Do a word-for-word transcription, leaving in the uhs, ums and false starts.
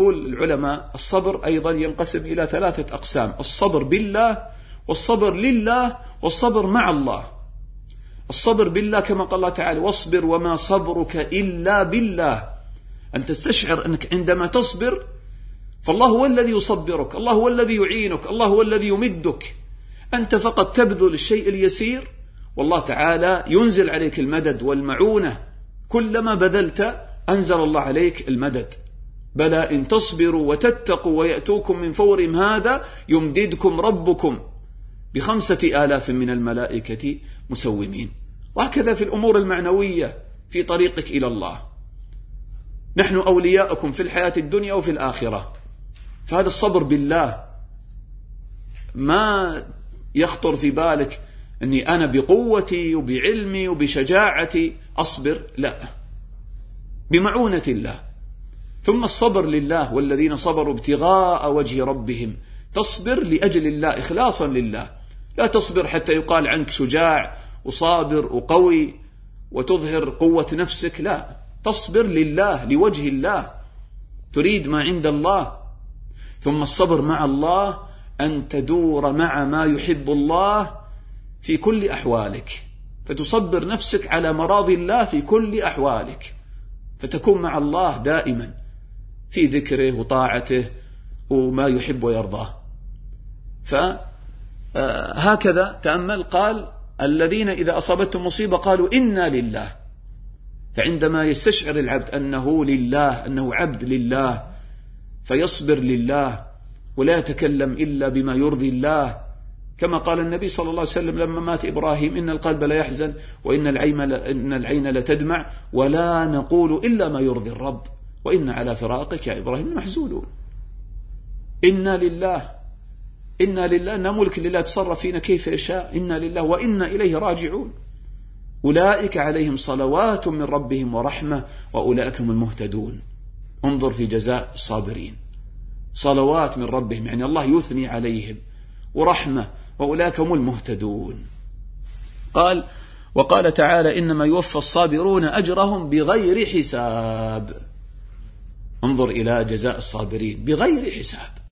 يقول العلماء الصبر أيضا ينقسم إلى ثلاثة أقسام: الصبر بالله، والصبر لله، والصبر مع الله. الصبر بالله كما قال الله تعالى: واصبر وما صبرك إلا بالله. أن تستشعر أنك عندما تصبر فالله هو الذي يصبرك، الله هو الذي يعينك، الله هو الذي يمدك. أنت فقط تبذل الشيء اليسير والله تعالى ينزل عليك المدد والمعونة. كلما بذلت أنزل الله عليك المدد. بلى إن تصبروا وتتقوا ويأتوكم من فورهم هذا يمددكم ربكم بخمسة آلاف من الملائكة مسومين. وهكذا في الأمور المعنوية في طريقك إلى الله. نحن أولياءكم في الحياة الدنيا وفي الآخرة. فهذا الصبر بالله. ما يخطر في بالك أني أنا بقوتي وبعلمي وبشجاعتي أصبر، لا، بمعونة الله. ثم الصبر لله: والذين صبروا ابتغاء وجه ربهم. تصبر لأجل الله إخلاصا لله. لا تصبر حتى يقال عنك شجاع وصابر وقوي وتظهر قوة نفسك، لا، تصبر لله لوجه الله، تريد ما عند الله. ثم الصبر مع الله: أن تدور مع ما يحب الله في كل أحوالك، فتصبر نفسك على مراضي الله في كل أحوالك، فتكون مع الله دائما في ذكره وطاعته وما يحب ويرضاه. فهكذا تأمل، قال: الذين إذا أصابتهم مصيبة قالوا إنا لله. فعندما يستشعر العبد أنه لله، أنه عبد لله، فيصبر لله ولا يتكلم إلا بما يرضي الله. كما قال النبي صلى الله عليه وسلم لما مات إبراهيم: إن القلب لا يحزن وإن العين إن العين لتدمع ولا نقول إلا ما يرضي الرب وإن على فراقك يا إبراهيم محزونون. إنا لله، إنا لله، إن ملك لله تصرف فينا كيف يشاء. إنا لله وإنا إليه راجعون. أولئك عليهم صلوات من ربهم ورحمة وأولئك هم المهتدون. انظر في جزاء الصابرين: صلوات من ربهم، يعني الله يثني عليهم، ورحمة، وأولئك هم المهتدون. قال: وقال تعالى: إنما يوفى الصابرون أجرهم بغير حساب. انظر إلى جزاء الصابرين: بغير حساب.